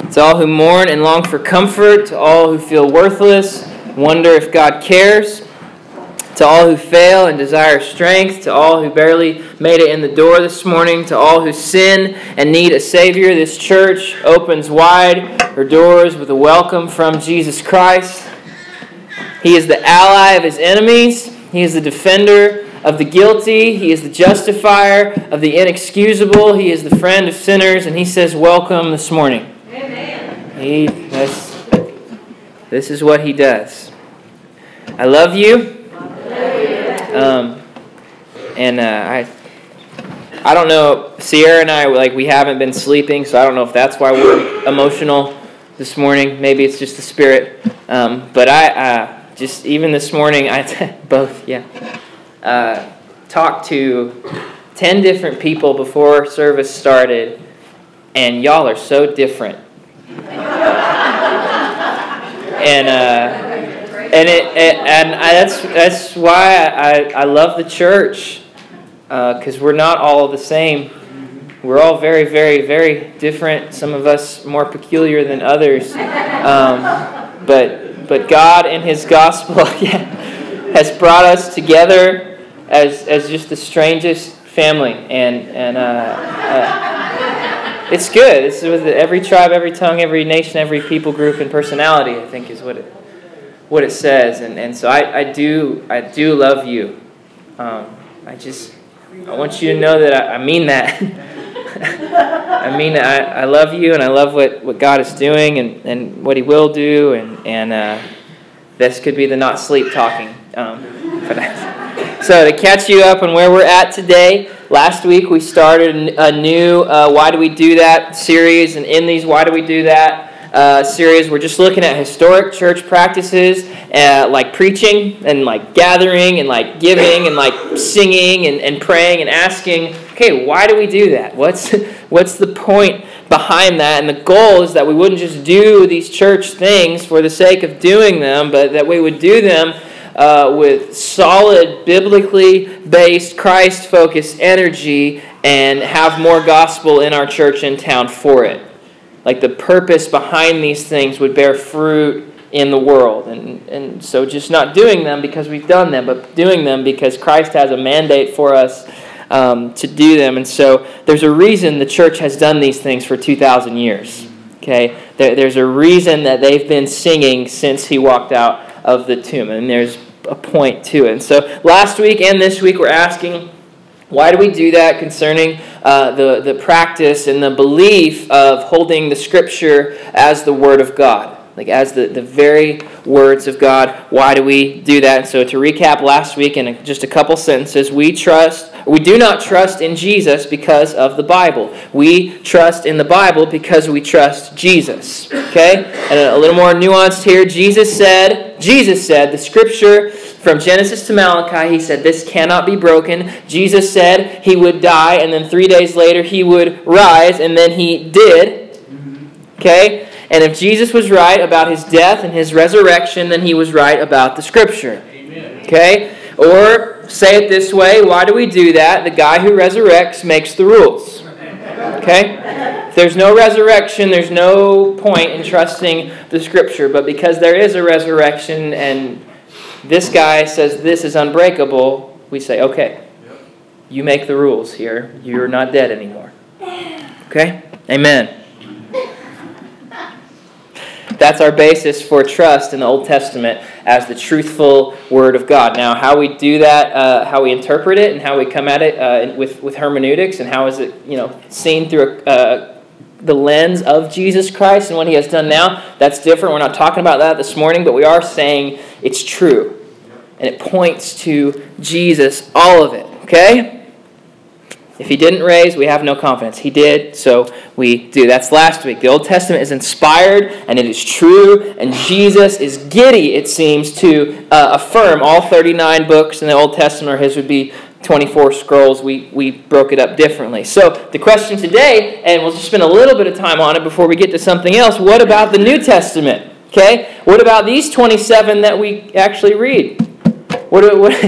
To all who mourn and long for comfort, to all who feel worthless, wonder if God cares, to all who fail and desire strength, to all who barely made it in the door this morning, to all who sin and need a Savior, this church opens wide her doors with a welcome from Jesus Christ. He is the ally of his enemies. He is the defender of the guilty. He is the justifier of the inexcusable. He is the friend of sinners, and he says, welcome this morning. Amen. This is what he does. I love you. I don't know, Sierra and I, we haven't been sleeping, so I don't know if that's why we're emotional this morning. Maybe it's just the Spirit. But I just, even this morning, talked to 10 different people before service started, and y'all are so different. That's why I love the church, because we're not all the same. We're all very, very, very different. Some of us more peculiar than others. But God in His gospel has brought us together as just the strangest family, and it's good. It's with every tribe, every tongue, every nation, every people group, and personality, I think is what it says. And so I do love you. I want you to know that I mean that. I mean that I love you, and I love what God is doing and what He will do, and this could be the not sleep talking. So to catch you up on where we're at today, last week we started a new Why Do We Do That series, and in these Why Do We Do That series, we're just looking at historic church practices like preaching and like gathering and like giving and like singing and praying and asking, okay, why do we do that? What's the point behind that? And the goal is that we wouldn't just do these church things for the sake of doing them, but that we would do them with solid, biblically based, Christ-focused energy and have more gospel in our church and town for it. Like the purpose behind these things would bear fruit in the world. And so just not doing them because we've done them, but doing them because Christ has a mandate for us to do them. And so there's a reason the church has done these things for 2,000 years. Okay, there's a reason that they've been singing since He walked out of the tomb, and there's a point to it. And so last week and this week we're asking, why do we do that concerning the practice and the belief of holding the Scripture as the Word of God, like as the very words of God? Why do we do that? And so to recap last week in just a couple sentences, we do not trust in Jesus because of the Bible. We trust in the Bible because we trust Jesus. Okay? And a little more nuanced here. Jesus said, the Scripture from Genesis to Malachi, He said, this cannot be broken. Jesus said He would die, and then 3 days later He would rise, and then He did. Okay? And if Jesus was right about His death and His resurrection, then He was right about the Scripture. Amen. Okay? Or, say it this way, why do we do that? The guy who resurrects makes the rules. Okay? If there's no resurrection, there's no point in trusting the Scripture. But because there is a resurrection and this guy says this is unbreakable, we say, okay, you make the rules here. You're not dead anymore. Okay? Amen. That's our basis for trust in the Old Testament as the truthful Word of God. Now, how we do that, how we interpret it, and how we come at it with hermeneutics, and how is it seen through the lens of Jesus Christ and what He has done now, that's different. We're not talking about that this morning, but we are saying it's true. And it points to Jesus, all of it. Okay? If He didn't raise, we have no confidence. He did, so we do. That's last week. The Old Testament is inspired, and it is true, and Jesus is giddy, it seems, to affirm all 39 books in the Old Testament, or His would be 24 scrolls. We broke it up differently. So the question today, and we'll just spend a little bit of time on it before we get to something else, what about the New Testament? Okay? What about these 27 that we actually read? What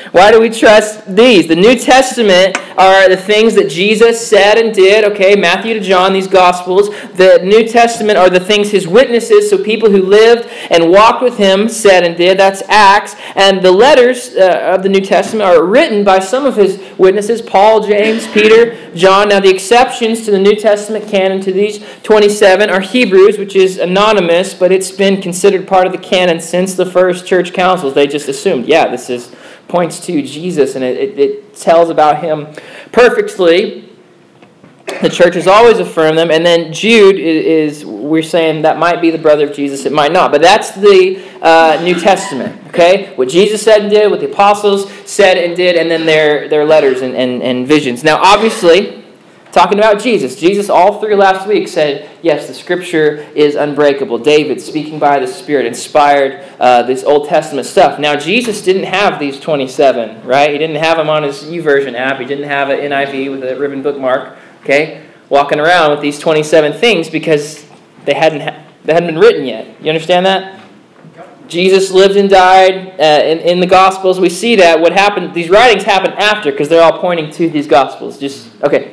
Why do we trust these? The New Testament are the things that Jesus said and did. Okay, Matthew to John, these Gospels. The New Testament are the things his witnesses, so people who lived and walked with him, said and did. That's Acts. And the letters of the New Testament are written by some of his witnesses, Paul, James, Peter, John. Now the exceptions to the New Testament canon to these 27 are Hebrews, which is anonymous, but it's been considered part of the canon since the first church councils. They just assumed, yeah, this points to Jesus, and it tells about him perfectly. The church has always affirmed them. And then Jude is we're saying that might be the brother of Jesus, it might not. But that's the New Testament, okay? What Jesus said and did, what the apostles said and did, and then their letters and visions. Now, obviously, talking about Jesus all through last week said, yes, the Scripture is unbreakable. David, speaking by the Spirit, inspired this Old Testament stuff. Now, Jesus didn't have these 27, right? He didn't have them on his YouVersion app. He didn't have an NIV with a ribbon bookmark, okay, walking around with these 27 things because they hadn't been written yet. You understand that? Jesus lived and died in the Gospels. We see that. What happened? These writings happen after because they're all pointing to these Gospels. Just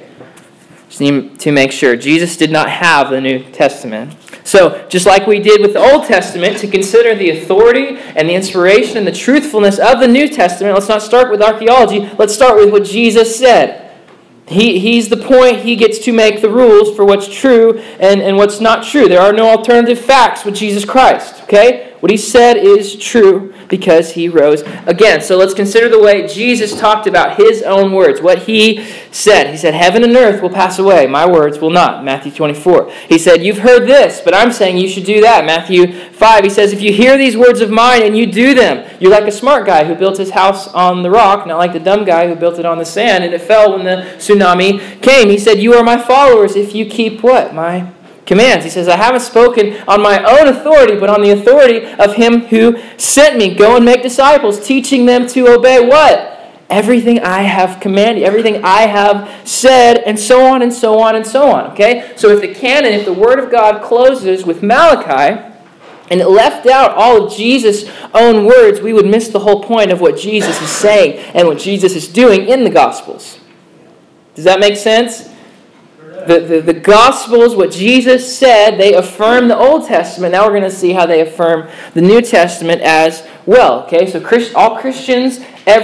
need to make sure. Jesus did not have the New Testament. So, just like we did with the Old Testament, to consider the authority and the inspiration and the truthfulness of the New Testament, let's not start with archaeology. Let's start with what Jesus said. He's the point. He gets to make the rules for what's true and what's not true. There are no alternative facts with Jesus Christ. Okay? What he said is true because he rose again. So let's consider the way Jesus talked about his own words, what he said. He said, heaven and earth will pass away. My words will not. Matthew 24. He said, you've heard this, but I'm saying you should do that. Matthew 5. He says, if you hear these words of mine and you do them, you're like a smart guy who built his house on the rock, not like the dumb guy who built it on the sand, and it fell when the tsunami came. He said, you are my followers if you keep what? My commands. He says, I haven't spoken on my own authority, but on the authority of him who sent me. Go and make disciples, teaching them to obey what? Everything I have commanded, everything I have said, and so on and so on and so on. Okay? So if the canon, if the Word of God closes with Malachi, and it left out all of Jesus' own words, we would miss the whole point of what Jesus is saying and what Jesus is doing in the Gospels. Does that make sense? The Gospels, what Jesus said, they affirm the Old Testament. Now we're going to see how they affirm the New Testament as well. Okay, so all Christians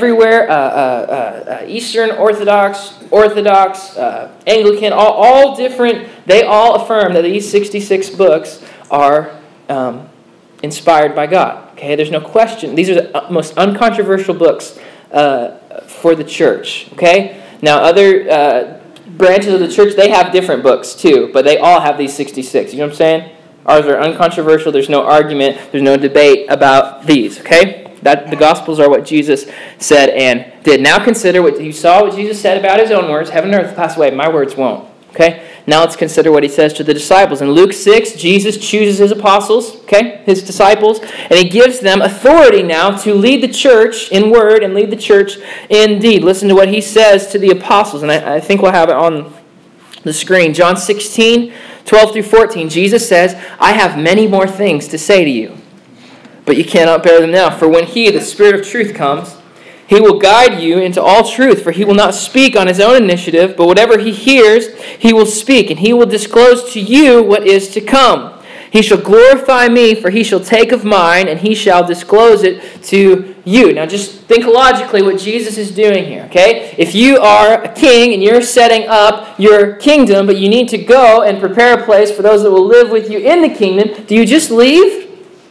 everywhere, Eastern Orthodox, Anglican, all different, they all affirm that these 66 books are inspired by God. Okay, there's no question. These are the most uncontroversial books for the church. Okay, now other branches of the church, they have different books too, but they all have these 66. You know what I'm saying? Ours are uncontroversial. There's no argument. There's no debate about these. Okay, the Gospels are what Jesus said and did. Now consider what you saw. What Jesus said about his own words. Heaven and earth will pass away. My words won't. Okay. Now let's consider what he says to the disciples. In Luke 6, Jesus chooses his apostles, okay, his disciples, and he gives them authority now to lead the church in word and lead the church in deed. Listen to what he says to the apostles, and I think we'll have it on the screen. John 16, 12 through 14, Jesus says, I have many more things to say to you, but you cannot bear them now. For when he, the Spirit of truth, comes, he will guide you into all truth, for he will not speak on his own initiative, but whatever he hears, he will speak, and he will disclose to you what is to come. He shall glorify me, for he shall take of mine, and he shall disclose it to you. Now just think logically what Jesus is doing here, okay? If you are a king and you're setting up your kingdom, but you need to go and prepare a place for those that will live with you in the kingdom, do you just leave?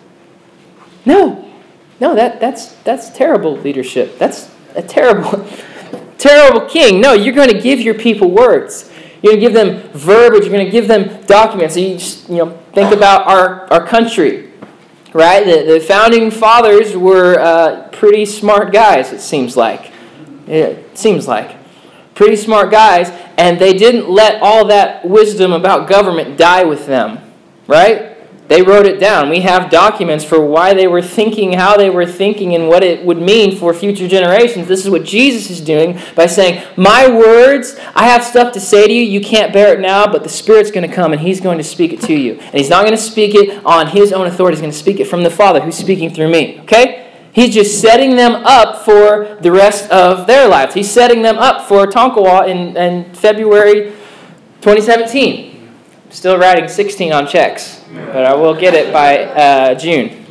No, that's terrible leadership. That's a terrible king. No, you're going to give your people words. You're going to give them verbiage. You're going to give them documents. So you just, think about our country, right? The founding fathers were pretty smart guys, it seems like. Pretty smart guys, and they didn't let all that wisdom about government die with them, right? They wrote it down. We have documents for why they were thinking, how they were thinking, and what it would mean for future generations. This is what Jesus is doing by saying, my words, I have stuff to say to you. You can't bear it now, but the Spirit's going to come, and he's going to speak it to you. And he's not going to speak it on his own authority. He's going to speak it from the Father who's speaking through me. Okay? He's just setting them up for the rest of their lives. He's setting them up for Tonkawa in February 2017. I'm still writing 16 on checks, but I will get it by June.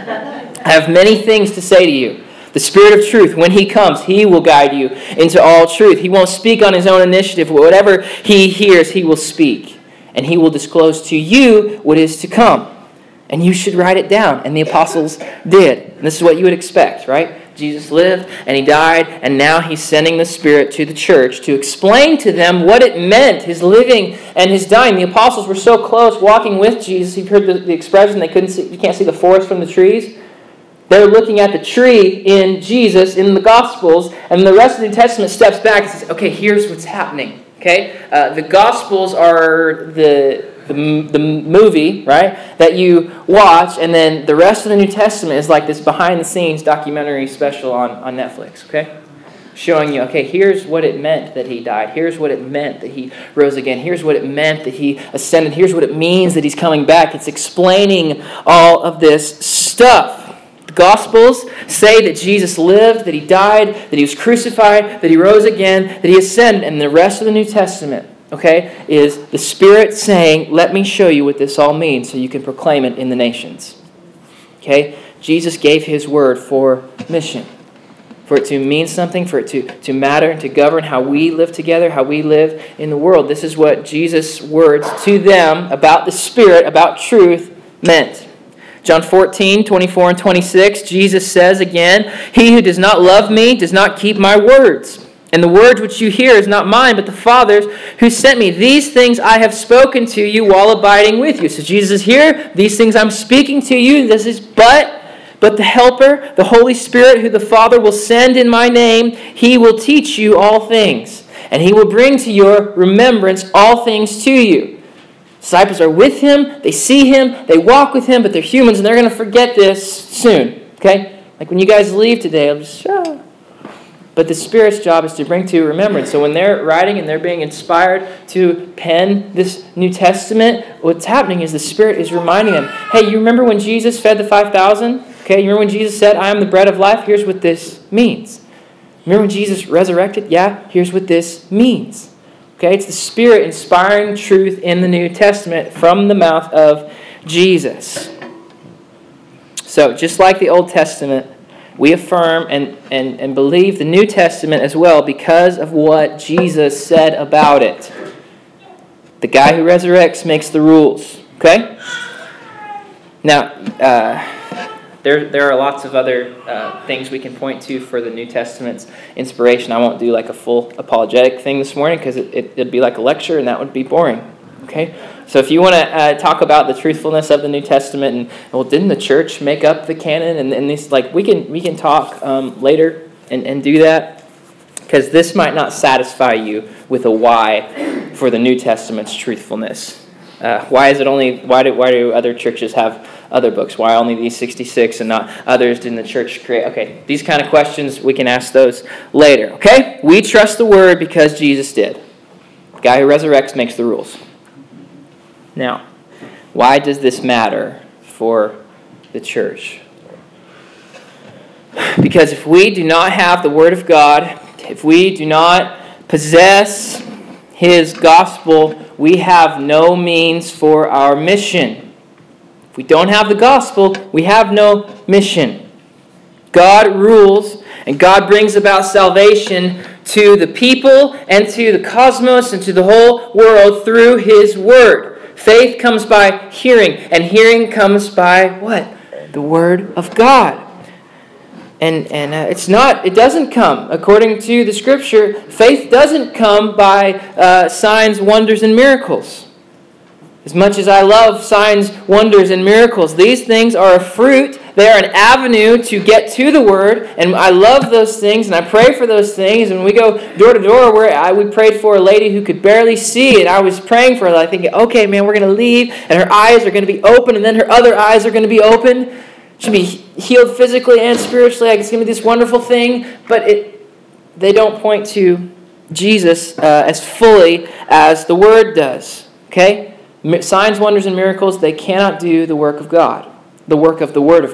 I have many things to say to you. The Spirit of truth, when He comes, He will guide you into all truth. He won't speak on His own initiative. Whatever He hears, He will speak. And He will disclose to you what is to come. And you should write it down. And the apostles did. And this is what you would expect, right? Jesus lived and He died, and now He's sending the Spirit to the church to explain to them what it meant, His living and His dying. The apostles were so close walking with Jesus. You've heard the expression, they couldn't see, you can't see the forest from the trees. They're looking at the tree in Jesus, in the Gospels, and the rest of the New Testament steps back and says, okay, here's what's happening. Okay, the Gospels are the movie, right, that you watch, and then the rest of the New Testament is like this behind-the-scenes documentary special on Netflix, okay? Showing you, okay, here's what it meant that He died. Here's what it meant that He rose again. Here's what it meant that He ascended. Here's what it means that He's coming back. It's explaining all of this stuff. The Gospels say that Jesus lived, that He died, that He was crucified, that He rose again, that He ascended. And the rest of the New Testament, okay, is the Spirit saying, let me show you what this all means so you can proclaim it in the nations. Okay? Jesus gave His word for mission. For it to mean something, for it to matter and to govern how we live together, how we live in the world. This is what Jesus' words to them about the Spirit, about truth, meant. John 14, 24 and 26, Jesus says again, He who does not love me does not keep my words. And the words which you hear is not mine, but the Father's who sent me. These things I have spoken to you while abiding with you. So Jesus is here. These things I'm speaking to you. This is but the Helper, the Holy Spirit, who the Father will send in my name, He will teach you all things. And He will bring to your remembrance all things to you. Disciples are with Him, they see Him, they walk with Him, but they're humans and they're going to forget this soon. Okay? Like when you guys leave today, I'll just, But the Spirit's job is to bring to remembrance. So when they're writing and they're being inspired to pen this New Testament, what's happening is the Spirit is reminding them, hey, you remember when Jesus fed the 5,000? Okay, you remember when Jesus said, I am the bread of life? Here's what this means. Remember when Jesus resurrected? Yeah, here's what this means. Okay, it's the Spirit inspiring truth in the New Testament from the mouth of Jesus. So, just like the Old Testament, we affirm and believe the New Testament as well because of what Jesus said about it. The guy who resurrects makes the rules. Okay? Now, there are lots of other things we can point to for the New Testament's inspiration. I won't do like a full apologetic thing this morning because it'd be like a lecture and that would be boring. Okay? So if you want to talk about the truthfulness of the New Testament and, well, didn't the church make up the canon? And these, like, we can talk later and do that because this might not satisfy you with a why for the New Testament's truthfulness. Why do other churches have other books? Why only these 66 and not others? Didn't the church create? Okay, these kind of questions, we can ask those later. Okay? We trust the Word because Jesus did. The guy who resurrects makes the rules. Now, why does this matter for the church? Because if we do not have the Word of God, if we do not possess His gospel, we have no means for our mission. If we don't have the gospel, we have no mission. God rules, and God brings about salvation to the people and to the cosmos and to the whole world through His Word. Faith comes by hearing, and hearing comes by what? The Word of God. And it doesn't come, according to the Scripture, faith doesn't come by signs, wonders, and miracles. As much as I love signs, wonders, and miracles, these things are a fruit. They are an avenue to get to the Word, and I love those things, and I pray for those things. And we go door to door where we prayed for a lady who could barely see, and I was praying for her, like thinking, okay, man, we're going to leave, and her eyes are going to be open, and then her other eyes are going to be open. She'll be healed physically and spiritually. Like, it's going to be this wonderful thing, but they don't point to Jesus as fully as the Word does. Okay? Signs, wonders, and miracles, they cannot do the work of God, the work of the Word of God.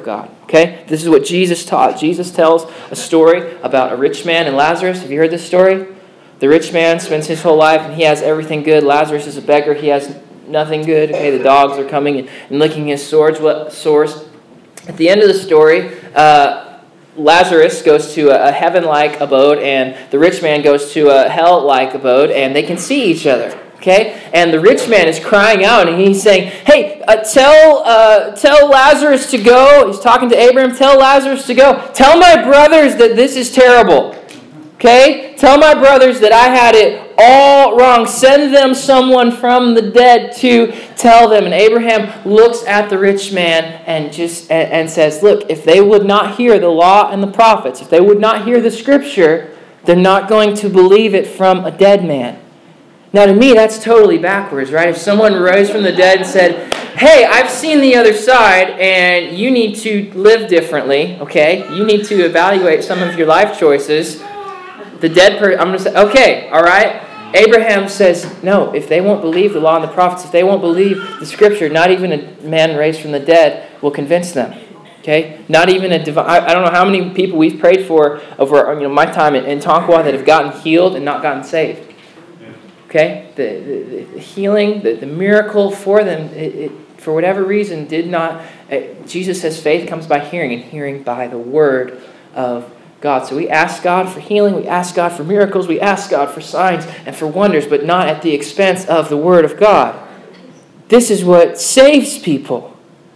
Okay? This is what Jesus taught. Jesus tells a story about a rich man and Lazarus. Have you heard this story? The rich man spends his whole life and he has everything good. Lazarus is a beggar. He has nothing good. Okay, the dogs are coming and licking his sores. At the end of the story, Lazarus goes to a heaven-like abode, and the rich man goes to a hell-like abode, and they can see each other. Okay, and the rich man is crying out, and he's saying, "Hey, tell Lazarus to go." He's talking to Abraham. Tell Lazarus to go. Tell my brothers that this is terrible. Okay, tell my brothers that I had it all wrong. Send them someone from the dead to tell them. And Abraham looks at the rich man and says, "Look, if they would not hear the law and the prophets, if they would not hear the Scripture, they're not going to believe it from a dead man." Now, to me, that's totally backwards, right? If someone rose from the dead and said, "Hey, I've seen the other side, and you need to live differently, okay? You need to evaluate some of your life choices." The dead person, I'm going to say, "Okay, all right." Abraham says, "No, if they won't believe the law and the prophets, if they won't believe the Scripture, not even a man raised from the dead will convince them." Okay, not even a divine. I don't know how many people we've prayed for over my time in Tonkawa that have gotten healed and not gotten saved. Okay, the healing, the miracle for them, it for whatever reason did not. Jesus says faith comes by hearing, and hearing by the word of God. So we ask God for healing, we ask God for miracles, we ask God for signs and for wonders, but not at the expense of the word of God. This is what saves people.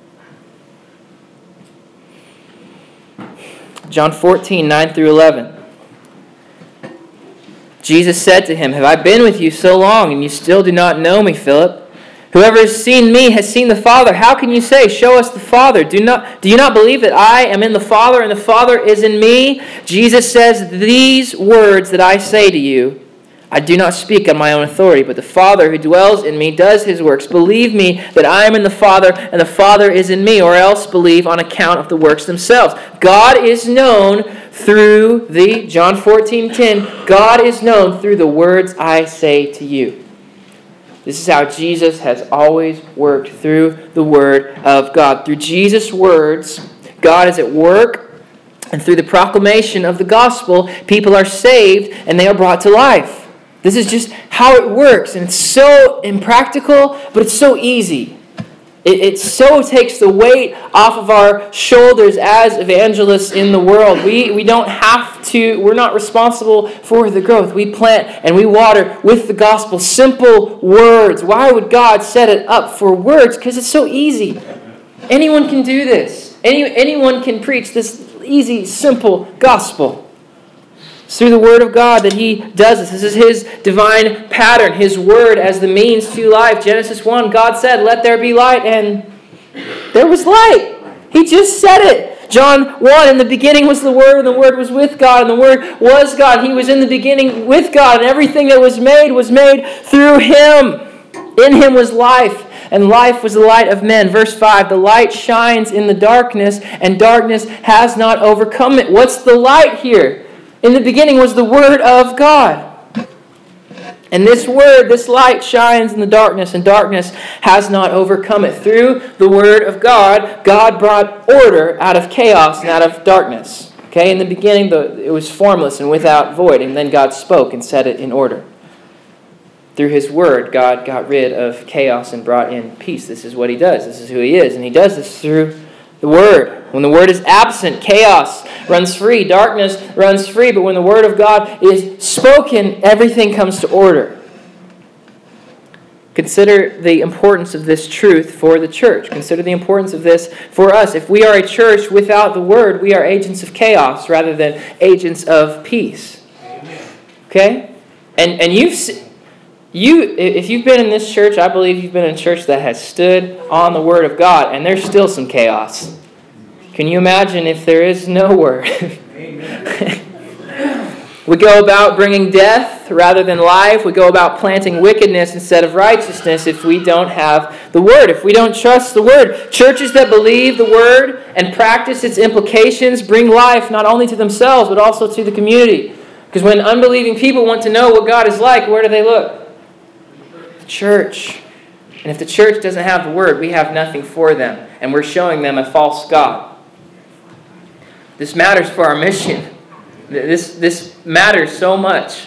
John 14, 9 through 11. Jesus said to him, "Have I been with you so long, and you still do not know me, Philip? Whoever has seen me has seen the Father. How can you say, 'Show us the Father'? Do you not believe that I am in the Father, and the Father is in me?" Jesus says, "These words that I say to you, I do not speak on my own authority, but the Father who dwells in me does his works. Believe me that I am in the Father, and the Father is in me, or else believe on account of the works themselves." God is known through John 14:10, God is known through the words I say to you. This is how Jesus has always worked, through the Word of God. Through Jesus' words, God is at work, and through the proclamation of the gospel, people are saved and they are brought to life. This is just how it works, and it's so impractical, but it's so easy. It so takes the weight off of our shoulders as evangelists in the world. We don't have to, we're not responsible for the growth. We plant and we water with the gospel. Simple words. Why would God set it up for words? Because it's so easy. Anyone can do this. Anyone can preach this easy, simple gospel. It's through the Word of God that He does this. This is His divine pattern, His Word as the means to life. Genesis 1, God said, "Let there be light," and there was light. He just said it. John 1, in the beginning was the Word, and the Word was with God, and the Word was God. He was in the beginning with God, and everything that was made through Him. In Him was life, and life was the light of men. Verse 5, the light shines in the darkness, and darkness has not overcome it. What's the light here? In the beginning was the Word of God. And this Word, this light shines in the darkness, and darkness has not overcome it. Through the Word of God, God brought order out of chaos and out of darkness. Okay, in the beginning, it was formless and without void, and then God spoke and set it in order. Through His Word, God got rid of chaos and brought in peace. This is what He does. This is who He is, and He does this through the Word. When the Word is absent, chaos runs free, darkness runs free. But when the Word of God is spoken, everything comes to order. Consider the importance of this truth for the church. Consider the importance of this for us. If we are a church without the Word, we are agents of chaos rather than agents of peace. Okay? And if you've been in this church, I believe you've been in a church that has stood on the Word of God, and there's still some chaos. Can you imagine if there is no Word? We go about bringing death rather than life. We go about planting wickedness instead of righteousness if we don't have the Word, if we don't trust the Word. Churches that believe the Word and practice its implications bring life not only to themselves but also to the community. Because when unbelieving people want to know what God is like, where do they look? The church. And if the church doesn't have the Word, we have nothing for them. And we're showing them a false God. This matters for our mission. This matters so much.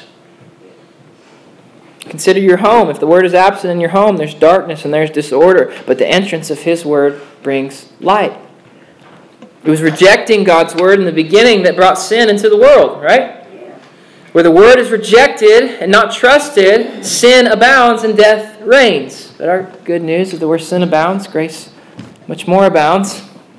Consider your home. If the Word is absent in your home, there's darkness and there's disorder. But the entrance of His Word brings light. It was rejecting God's Word in the beginning that brought sin into the world, right? Where the Word is rejected and not trusted, sin abounds and death reigns. But our good news is that where sin abounds, grace much more abounds.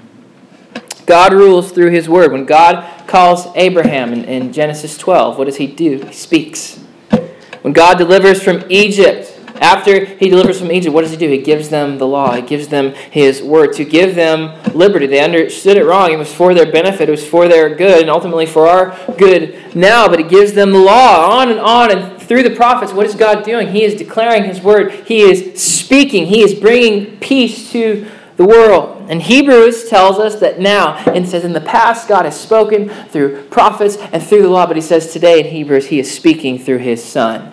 God rules through His Word. When God calls Abraham in Genesis 12, what does He do? He speaks. When God delivers from Egypt, after He delivers from Egypt, what does He do? He gives them the law. He gives them His Word to give them liberty. They understood it wrong. It was for their benefit. It was for their good and ultimately for our good now. But He gives them the law on. And through the prophets, what is God doing? He is declaring His Word. He is speaking. He is bringing peace to the world. And Hebrews tells us that now, and it says in the past, God has spoken through prophets and through the law. But He says today in Hebrews, He is speaking through His Son.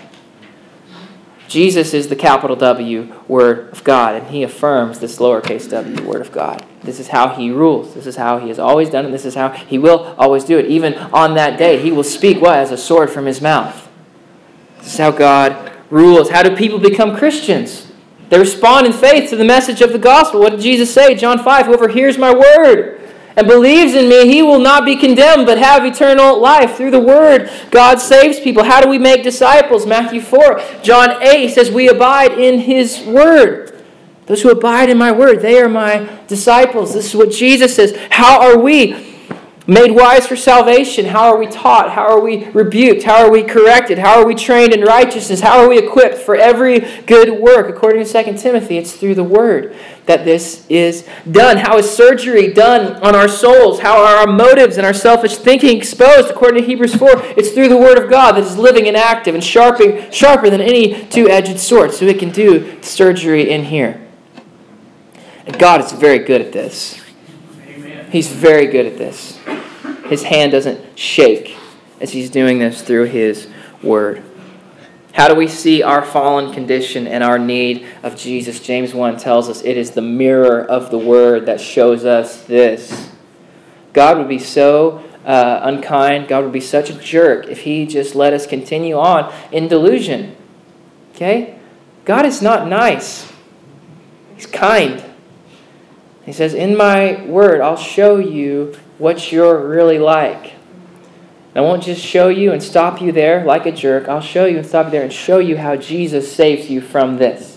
Jesus is the capital W Word of God, and He affirms this lowercase w Word of God. This is how He rules. This is how He has always done it. This is how He will always do it. Even on that day, He will speak what? As a sword from His mouth. This is how God rules. How do people become Christians? They respond in faith to the message of the gospel. What did Jesus say? John 5, whoever hears my word and believes in me, he will not be condemned, but have eternal life. Through the Word, God saves people. How do we make disciples? Matthew 4. John 8 says, we abide in His Word. Those who abide in my Word, they are my disciples. This is what Jesus says. How are we made wise for salvation? How are we taught? How are we rebuked? How are we corrected? How are we trained in righteousness? How are we equipped for every good work? According to 2 Timothy, it's through the Word that this is done. How is surgery done on our souls? How are our motives and our selfish thinking exposed? According to Hebrews 4, it's through the Word of God that is living and active and sharper than any two-edged sword, so it can do surgery in here. And God is very good at this. Amen. He's very good at this. His hand doesn't shake as He's doing this through His Word. How do we see our fallen condition and our need of Jesus? James 1 tells us it is the mirror of the Word that shows us this. God would be so unkind, God would be such a jerk if He just let us continue on in delusion. Okay? God is not nice. He's kind. He says, in my Word, I'll show you what you're really like. I won't just show you and stop you there like a jerk. I'll show you and stop you there and show you how Jesus saves you from this.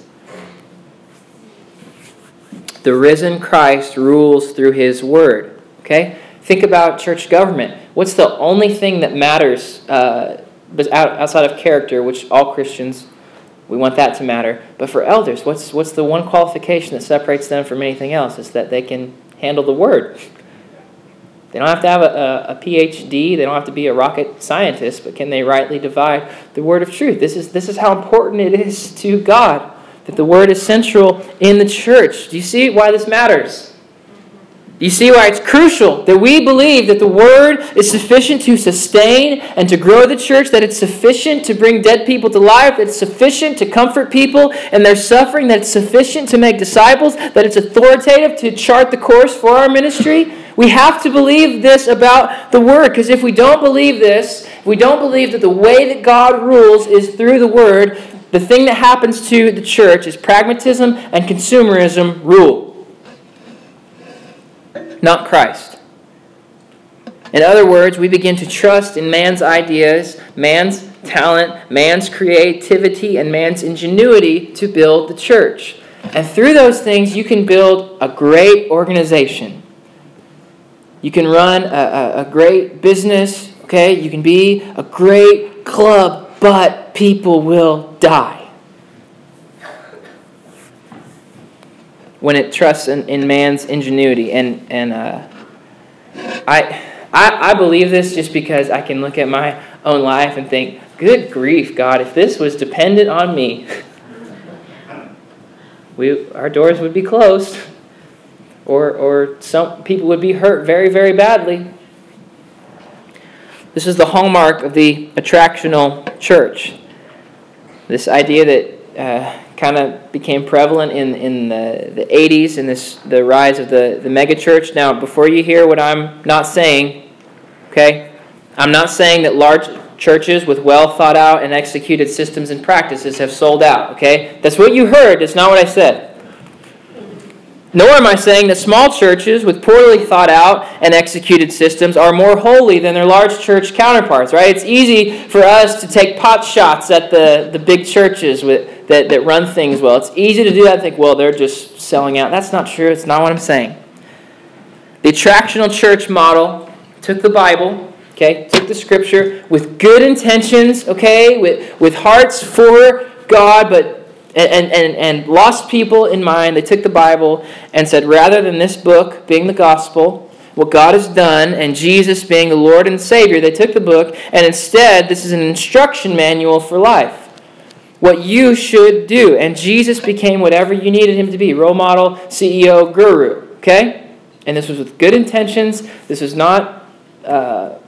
The risen Christ rules through His Word. Okay? Think about church government. What's the only thing that matters outside of character, which all Christians, we want that to matter. But for elders, what's the one qualification that separates them from anything else? Is that they can handle the Word. They don't have to have a PhD. They don't have to be a rocket scientist, but can they rightly divide the Word of truth? This is how important it is to God, that the Word is central in the church. Do you see why this matters? Do you see why it's crucial that we believe that the Word is sufficient to sustain and to grow the church, that it's sufficient to bring dead people to life, that it's sufficient to comfort people in their suffering, that it's sufficient to make disciples, that it's authoritative to chart the course for our ministry? We have to believe this about the Word, because if we don't believe this, if we don't believe that the way that God rules is through the Word, the thing that happens to the church is pragmatism and consumerism rule, not Christ. In other words, we begin to trust in man's ideas, man's talent, man's creativity, and man's ingenuity to build the church. And through those things, you can build a great organization. You can run a great business, okay? You can be a great club, but people will die when it trusts in man's ingenuity. And I believe this just because I can look at my own life and think, good grief, God, if this was dependent on me, our doors would be closed. Or some people would be hurt very, very badly. This is the hallmark of the attractional church. This idea that kind of became prevalent in the 80s and the rise of the megachurch. Now, before you hear what I'm not saying, Okay? I'm not saying that large churches with well thought out and executed systems and practices have sold out. Okay? That's what you heard. That's not what I said. Nor am I saying that small churches with poorly thought out and executed systems are more holy than their large church counterparts, right? It's easy for us to take pot shots at the big churches that run things well. It's easy to do that and think, well, they're just selling out. That's not true. It's not what I'm saying. The attractional church model took the Bible, okay, took the Scripture with good intentions, okay, with hearts for God, but and lost people in mind. They took the Bible and said, rather than this book being the gospel, what God has done, and Jesus being the Lord and Savior, they took the book, and instead, this is an instruction manual for life. What you should do. And Jesus became whatever you needed him to be. Role model, CEO, guru. Okay? And this was with good intentions. This was not, I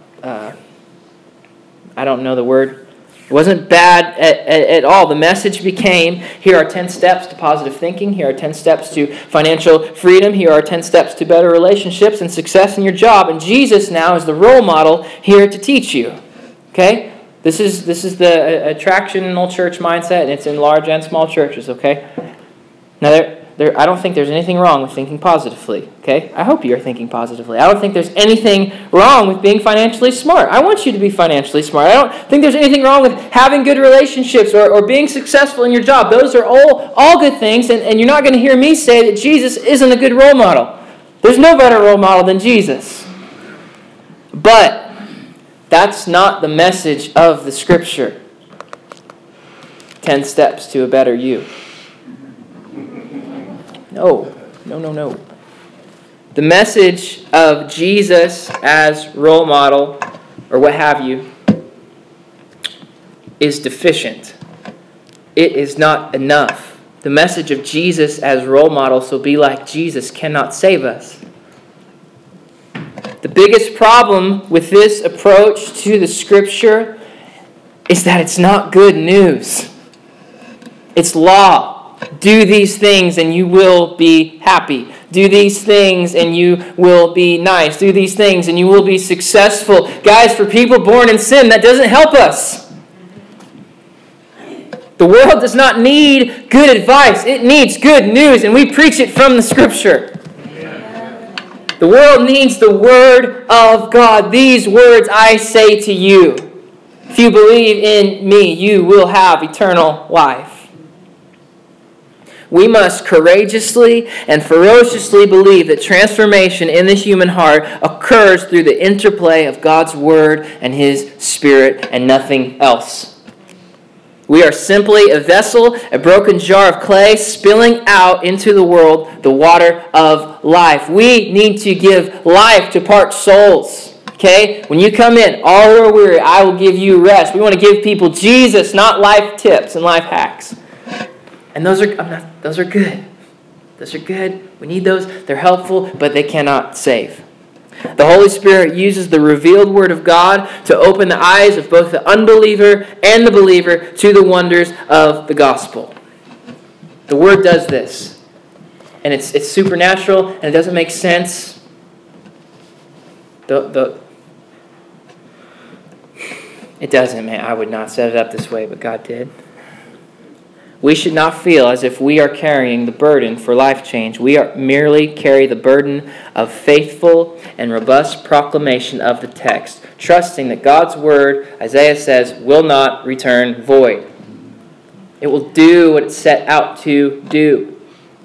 don't know the word. It wasn't bad at all. The message became, here are 10 steps to positive thinking. Here are 10 steps to financial freedom. Here are 10 steps to better relationships and success in your job. And Jesus now is the role model here to teach you. Okay? This is the attractional church mindset, and it's in large and small churches. Okay? Now, I don't think there's anything wrong with thinking positively, okay? I hope you're thinking positively. I don't think there's anything wrong with being financially smart. I want you to be financially smart. I don't think there's anything wrong with having good relationships or being successful in your job. Those are all good things, and you're not going to hear me say that Jesus isn't a good role model. There's no better role model than Jesus. But that's not the message of the Scripture. 10 steps to a better you. No. The message of Jesus as role model, or what have you, is deficient. It is not enough. The message of Jesus as role model, so be like Jesus, cannot save us. The biggest problem with this approach to the Scripture is that it's not good news. It's law. Do these things and you will be happy. Do these things and you will be nice. Do these things and you will be successful. Guys, for people born in sin, that doesn't help us. The world does not need good advice. It needs good news, and we preach it from the Scripture. The world needs the Word of God. These words I say to you. If you believe in me, you will have eternal life. We must courageously and ferociously believe that transformation in the human heart occurs through the interplay of God's Word and His Spirit and nothing else. We are simply a vessel, a broken jar of clay, spilling out into the world the water of life. We need to give life to parched souls. Okay? When you come in, all who are weary, I will give you rest. We want to give people Jesus, not life tips and life hacks. And those are good. Those are good. We need those. They're helpful, but they cannot save. The Holy Spirit uses the revealed Word of God to open the eyes of both the unbeliever and the believer to the wonders of the gospel. The Word does this. And it's supernatural, and it doesn't make sense. It doesn't, man. I would not set it up this way, but God did. We should not feel as if we are carrying the burden for life change. We merely carry the burden of faithful and robust proclamation of the text, trusting that God's Word, Isaiah says, will not return void. It will do what it set out to do.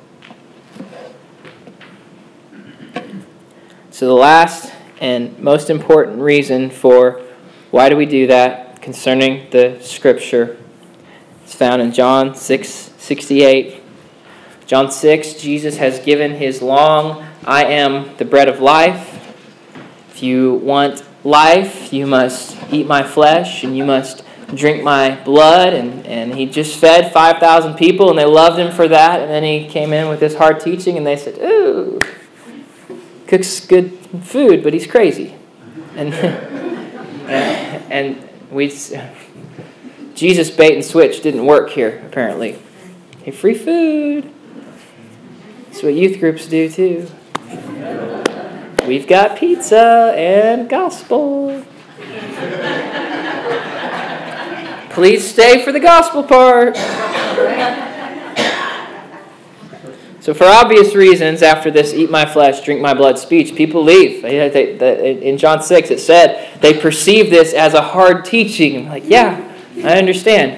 So the last and most important reason for why do we do that concerning the Scripture is found in John 6:68. John 6, Jesus has given his long, I am the bread of life. If you want life, you must eat my flesh and you must drink my blood. And he just fed 5,000 people and they loved him for that. And then he came in with this hard teaching and they said, ooh, cooks good food, but he's crazy. And Jesus bait and switch didn't work here, apparently. Hey, free food. That's what youth groups do, too. we've got pizza and gospel. Please stay for the gospel part. So for obvious reasons, after this eat my flesh, drink my blood speech, people leave. In John 6 it said they perceive this as a hard teaching. I'm like, yeah, I understand.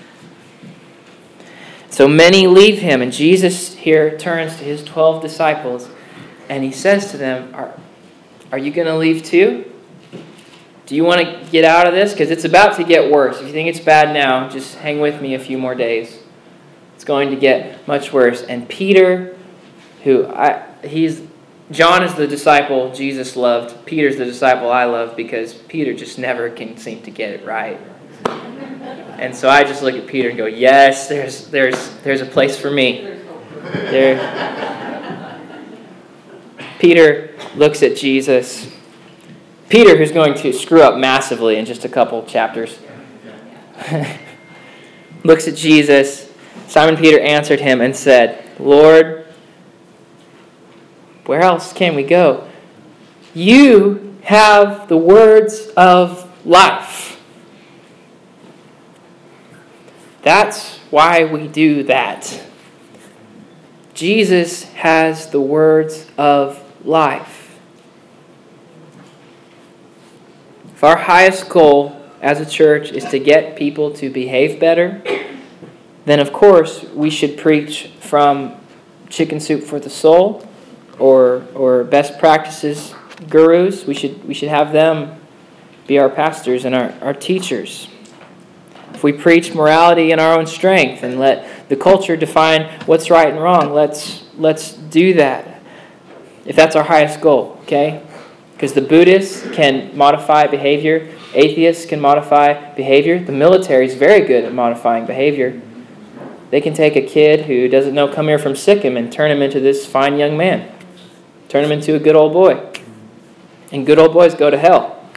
So many leave him, and Jesus here turns to his 12 disciples, and he says to them, are you going to leave too? Do you want to get out of this? Because it's about to get worse. If you think it's bad now, just hang with me a few more days. It's going to get much worse. And Peter, John is the disciple Jesus loved. Peter's the disciple I love because Peter just never can seem to get it right. And so I just look at Peter and go, yes, there's a place for me. Peter looks at Jesus. Peter, who's going to screw up massively in just a couple chapters, looks at Jesus. Simon Peter answered him and said, Lord, where else can we go? You have the words of life. That's why we do that. Jesus has the words of life. If our highest goal as a church is to get people to behave better, then of course we should preach from Chicken Soup for the Soul or best practices gurus. We should have them be our pastors and our teachers. If we preach morality in our own strength and let the culture define what's right and wrong, let's do that. If that's our highest goal, okay? Because the Buddhists can modify behavior, atheists can modify behavior. The military is very good at modifying behavior. They can take a kid who doesn't know come here from Sikkim and turn him into this fine young man. Turn him into a good old boy. And good old boys go to hell.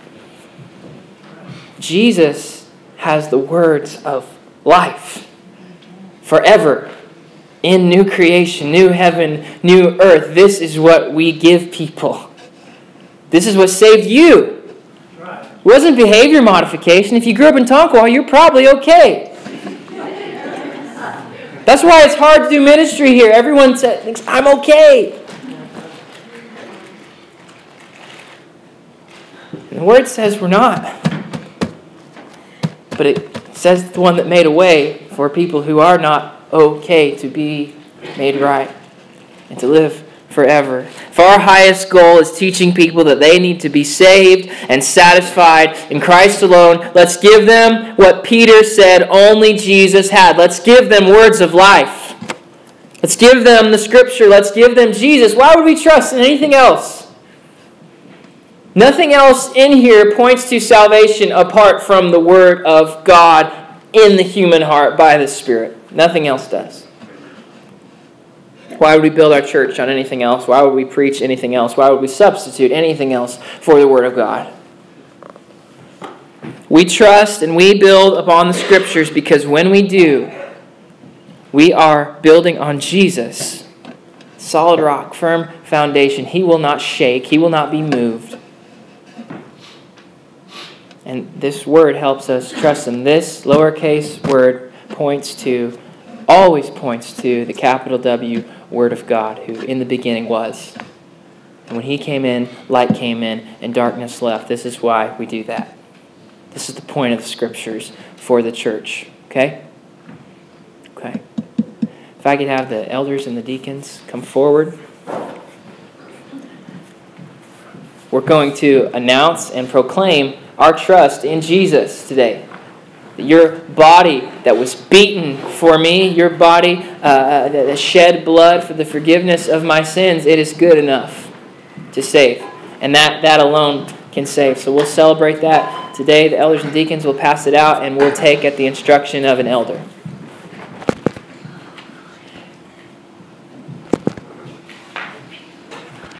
Jesus has the words of life forever in new creation, new heaven, new earth. This is what we give people. This is what saved you. It wasn't behavior modification. If you grew up in Tonkawa, you're probably okay. That's why it's hard to do ministry here. Everyone thinks, I'm okay. And the Word says we're not. But it says the one that made a way for people who are not okay to be made right and to live forever. If our highest goal is teaching people that they need to be saved and satisfied in Christ alone, let's give them what Peter said only Jesus had. Let's give them words of life. Let's give them the Scripture. Let's give them Jesus. Why would we trust in anything else? Nothing else in here points to salvation apart from the Word of God in the human heart by the Spirit. Nothing else does. Why would we build our church on anything else? Why would we preach anything else? Why would we substitute anything else for the Word of God? We trust and we build upon the Scriptures because when we do, we are building on Jesus. Solid rock, firm foundation. He will not shake. He will not be moved. And this word helps us trust Him. This lowercase word always points to the capital W Word of God, who in the beginning was. And when He came in, light came in, and darkness left. This is why we do that. This is the point of the Scriptures for the church. Okay? Okay. If I could have the elders and the deacons come forward. We're going to announce and proclaim our trust in Jesus today. Your body that was beaten for me, your body that shed blood for the forgiveness of my sins, it is good enough to save. And that alone can save. So we'll celebrate that today. The elders and deacons will pass it out, and we'll take at the instruction of an elder.